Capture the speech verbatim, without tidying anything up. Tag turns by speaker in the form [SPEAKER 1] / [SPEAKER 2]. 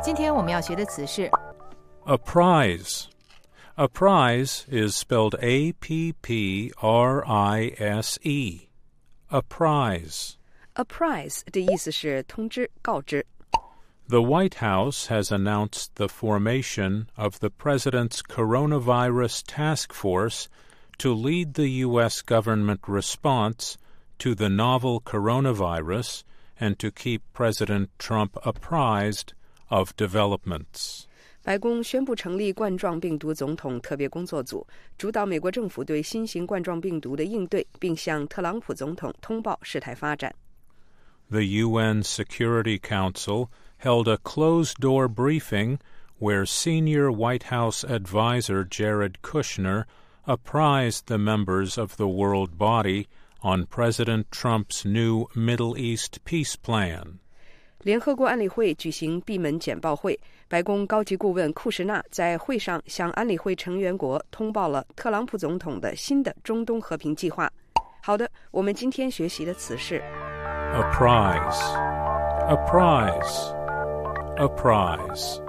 [SPEAKER 1] 今天我们要学的词是
[SPEAKER 2] Apprise. Apprise is spelled A P P R I S E. Apprise.
[SPEAKER 3] Apprise 的意思是通知、告知。
[SPEAKER 2] The White House has announced the formation of the President's Coronavirus Task Force to lead the U S government response to the novel coronavirus and to keep President Trump apprised of developments.
[SPEAKER 3] 白宫宣布成立冠状病毒总统特别工作组，主导美国政府对新型冠状病毒的应对，并向特朗普总统通报事态发展。
[SPEAKER 2] The U N Security Council held a closed-door briefing where senior White House advisor Jared Kushner apprised the members of the world body on President Trump's new Middle East peace plan.
[SPEAKER 3] 联合国安理会举行闭门简报会，白宫高级顾问库什纳在会上向安理会成员国通报了特朗普总统的新的中东和平计划。好的，我们今天学习的词是
[SPEAKER 2] Apprise. Apprise. Apprise.